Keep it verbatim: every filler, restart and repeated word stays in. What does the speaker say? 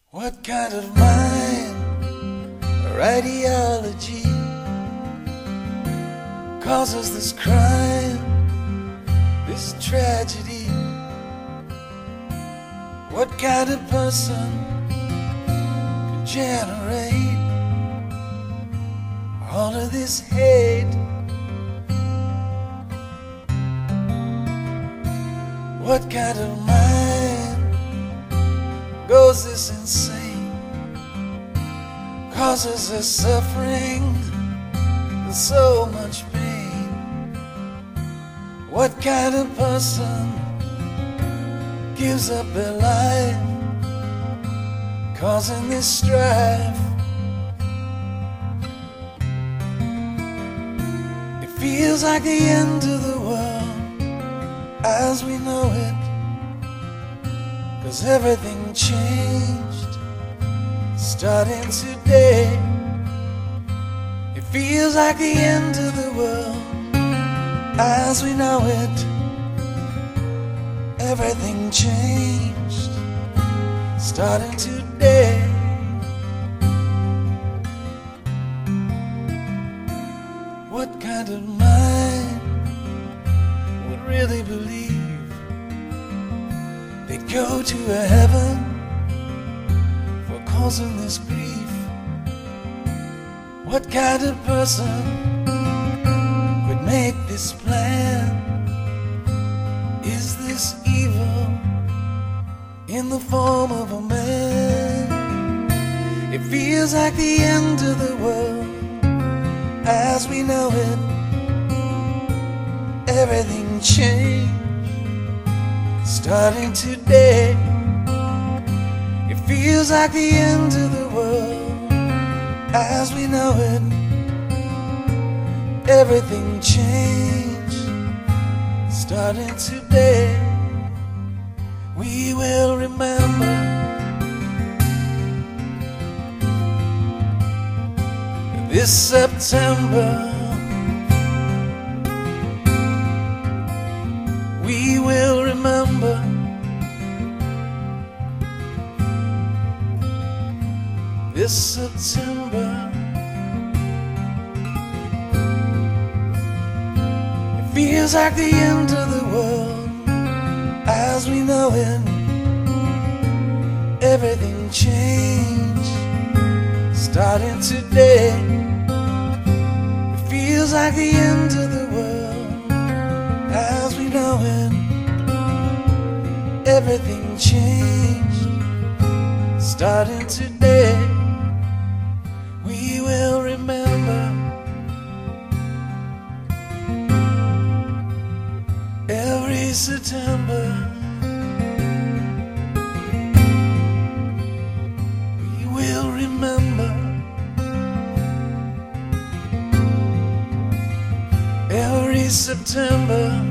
What kind of mind or ideology causes this crime, this tragedy? What kind of person can generate all of this hate? What kind of mind goes this insane, causes this suffering and so much pain? What kind of person gives up their life, causing this strife? It feels like the end of the world as we know it, 'cause everything changed starting today. It feels like the end of the world as we know it. Everything changed starting today. What kind of mind would really believe they'd go to a heaven for causing this grief? What kind of person could make this plan? Is this evil in the form of a man? It feels like the end of the world as we know it. Everything changed starting today. It feels like the end of the world as we know it. Everything changed starting today. We will remember this September. We will remember this September. It feels like the end of the world as we know it. Everything changed starting today. It feels like the end of the world as we know it. Everything changed starting today. We will remember every September. We will remember every September.